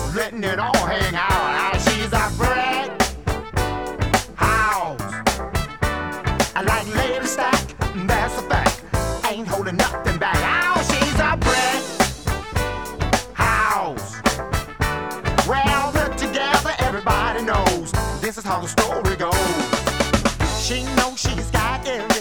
letting it all hang out. She's a brick house. I like Lady Stack, that's a fact. Ain't holding nothing back. Oh, she's a brick house. Well put together, everybody knows this is how the story goes. She knows she's got everything.